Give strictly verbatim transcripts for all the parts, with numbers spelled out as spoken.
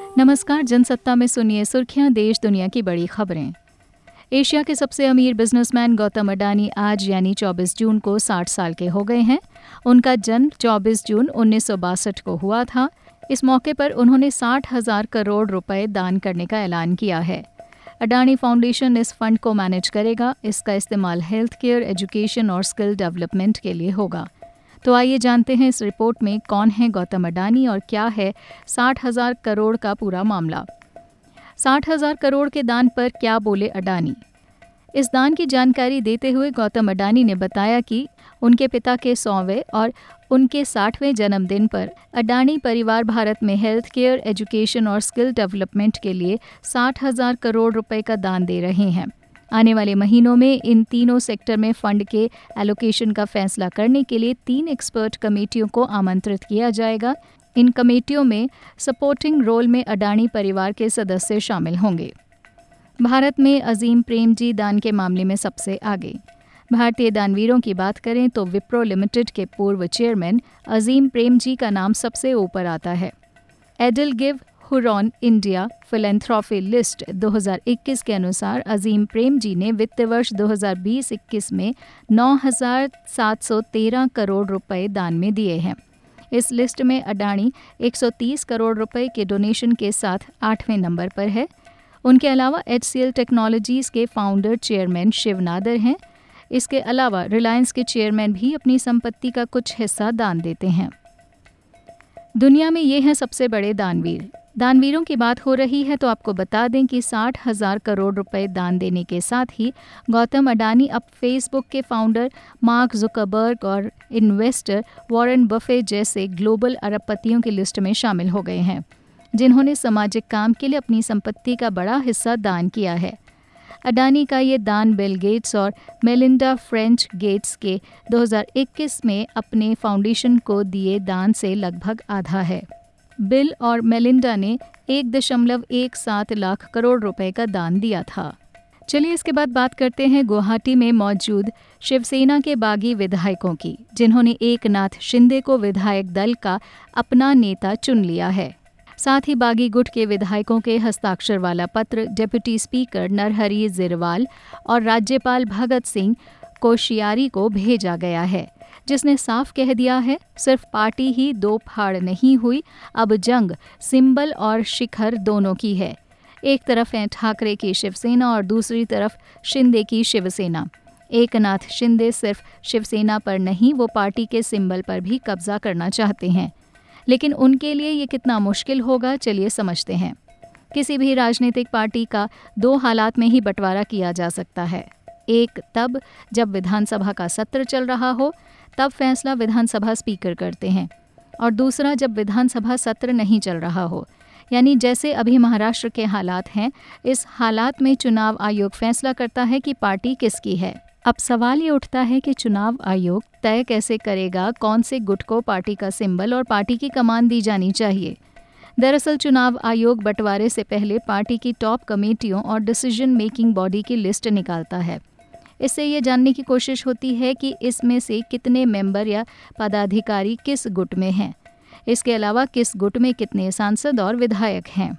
नमस्कार, जनसत्ता में सुनिए सुर्खियां देश दुनिया की बड़ी खबरें। एशिया के सबसे अमीर बिजनेसमैन गौतम अडानी आज यानी चौबीस जून को साठ साल के हो गए हैं। उनका जन्म चौबीस जून उन्नीस सौ बासठ को हुआ था। इस मौके पर उन्होंने साठ हजार करोड़ रुपए दान करने का ऐलान किया है। अडानी फाउंडेशन इस फंड को मैनेज करेगा। इसका इस्तेमाल हेल्थ केयर, एजुकेशन और स्किल डेवलपमेंट के लिए होगा। तो आइए जानते हैं इस रिपोर्ट में कौन है गौतम अडानी और क्या है साठ हजार करोड़ का पूरा मामला। साठ हजार करोड़ के दान पर क्या बोले अडानी। इस दान की जानकारी देते हुए गौतम अडानी ने बताया कि उनके पिता के सौवें और उनके साठवें जन्मदिन पर अडानी परिवार भारत में हेल्थ केयर, एजुकेशन और स्किल डेवलपमेंट के लिए साठ हजार करोड़ रुपए का दान दे रहे हैं। आने वाले महीनों में इन तीनों सेक्टर में फंड के एलोकेशन का फैसला करने के लिए तीन एक्सपर्ट कमेटियों को आमंत्रित किया जाएगा। इन कमेटियों में सपोर्टिंग रोल में अडानी परिवार के सदस्य शामिल होंगे। भारत में अजीम प्रेमजी दान के मामले में सबसे आगे। भारतीय दानवीरों की बात करें तो विप्रो लिमिटेड के पूर्व चेयरमैन अजीम प्रेमजी का नाम सबसे ऊपर आता है। EdelGive Hurun India philanthropy list दो हज़ार इक्कीस के अनुसार अजीम प्रेमजी ने वित्त वर्ष दो हज़ार बीस इक्कीस में नौ हज़ार सात सौ तेरह करोड़ रुपए दान में दिए हैं। इस लिस्ट में अडानी एक सौ तीस करोड़ रुपए के डोनेशन के साथ आठवें नंबर पर है। उनके अलावा एचसीएल टेक्नोलॉजीज के फाउंडर चेयरमैन शिव नादर हैं। इसके अलावा रिलायंस के चेयरमैन भी अपनी संपत्ति का कुछ हिस्सा दान देते हैं। दुनिया में ये हैं सबसे बड़े दानवीर। दानवीरों की बात हो रही है तो आपको बता दें कि साठ हजार करोड़ रुपए दान देने के साथ ही गौतम अडानी अब फेसबुक के फाउंडर मार्क जुकरबर्ग और इन्वेस्टर वॉरेन बफे जैसे ग्लोबल अरबपतियों की लिस्ट में शामिल हो गए हैं, जिन्होंने सामाजिक काम के लिए अपनी संपत्ति का बड़ा हिस्सा दान किया है। अडानी का ये दान बिल गेट्स और मेलिंडा फ्रेंच गेट्स के दो हज़ार इक्कीस में अपने फाउंडेशन को दिए दान से लगभग आधा है। बिल और मेलिंडा ने एक दशमलव एक सात लाख करोड़ रुपए का दान दिया था। चलिए इसके बाद बात करते हैं गुवाहाटी में मौजूद शिवसेना के बागी विधायकों की, जिन्होंने एकनाथ शिंदे को विधायक दल का अपना नेता चुन लिया है। साथ ही बागी गुट के विधायकों के हस्ताक्षर वाला पत्र डिप्टी स्पीकर नरहरि झिरवाल और राज्यपाल भगत सिंह कोश्यारी को भेजा गया है, जिसने साफ कह दिया है सिर्फ पार्टी ही दो फाड़ नहीं हुई, अब जंग सिंबल और शिखर दोनों की है। एक तरफ है ठाकरे की शिवसेना और दूसरी तरफ शिंदे की शिवसेना। एकनाथ शिंदे सिर्फ शिवसेना पर नहीं, वो पार्टी के सिंबल पर भी कब्जा करना चाहते हैं। लेकिन उनके लिए ये कितना मुश्किल होगा, चलिए समझते हैं। किसी भी राजनीतिक पार्टी का दो हालात में ही बंटवारा किया जा सकता है। एक तब जब विधानसभा का सत्र चल रहा हो, तब फैसला विधानसभा स्पीकर करते हैं, और दूसरा जब विधानसभा सत्र नहीं चल रहा हो, यानी जैसे अभी महाराष्ट्र के हालात हैं। इस हालात में चुनाव आयोग फैसला करता है कि पार्टी किसकी है। अब सवाल ये उठता है कि चुनाव आयोग तय कैसे करेगा कौन से गुट को पार्टी का सिंबल और पार्टी की कमान दी जानी चाहिए। दरअसल चुनाव आयोग बंटवारे से पहले पार्टी की टॉप कमेटियों और डिसीजन मेकिंग बॉडी की लिस्ट निकालता है। इससे ये जानने की कोशिश होती है कि इसमें से कितने मेंबर या पदाधिकारी किस गुट में हैं। इसके अलावा किस गुट में कितने सांसद और विधायक हैं।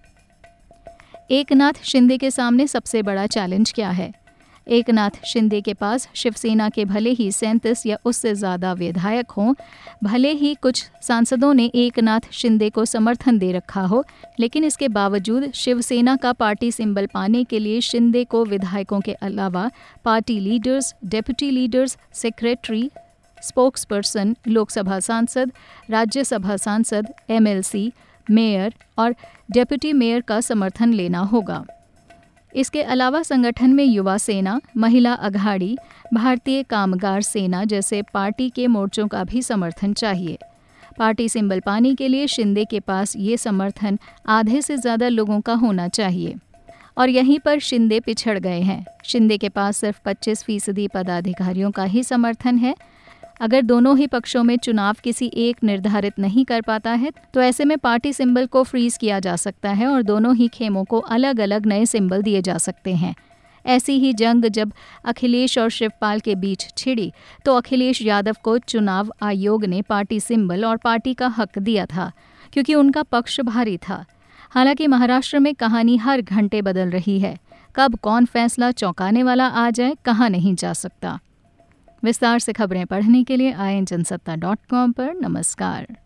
एकनाथ शिंदे के सामने सबसे बड़ा चैलेंज क्या है। एकनाथ शिंदे के पास शिवसेना के भले ही सैंतीस या उससे ज़्यादा विधायक हों, भले ही कुछ सांसदों ने एकनाथ शिंदे को समर्थन दे रखा हो, लेकिन इसके बावजूद शिवसेना का पार्टी सिंबल पाने के लिए शिंदे को विधायकों के अलावा party leaders, deputy leaders, secretary, spokesperson, Lok Sabha सांसद, राज्यसभा सांसद, एमएलसी, मेयर और डेप्यूटी मेयर का समर्थन लेना होगा। इसके अलावा संगठन में युवा सेना, महिला अघाड़ी, भारतीय कामगार सेना जैसे पार्टी के मोर्चों का भी समर्थन चाहिए। पार्टी सिंबल पाने के लिए शिंदे के पास ये समर्थन आधे से ज़्यादा लोगों का होना चाहिए, और यहीं पर शिंदे पिछड़ गए हैं। शिंदे के पास सिर्फ पच्चीस फीसदी पदाधिकारियों का ही समर्थन है। अगर दोनों ही पक्षों में चुनाव किसी एक निर्धारित नहीं कर पाता है, तो ऐसे में पार्टी सिंबल को फ्रीज किया जा सकता है और दोनों ही खेमों को अलग अलग नए सिंबल दिए जा सकते हैं। ऐसी ही जंग जब अखिलेश और शिवपाल के बीच छिड़ी, तो अखिलेश यादव को चुनाव आयोग ने पार्टी सिंबल और पार्टी का हक दिया था, क्योंकि उनका पक्ष भारी था। हालांकि महाराष्ट्र में कहानी हर घंटे बदल रही है। कब कौन फैसला चौंकाने वाला आ जाए, कहा नहीं जा सकता। विस्तार से खबरें पढ़ने के लिए आए जनसत्ता डॉट कॉम पर। नमस्कार।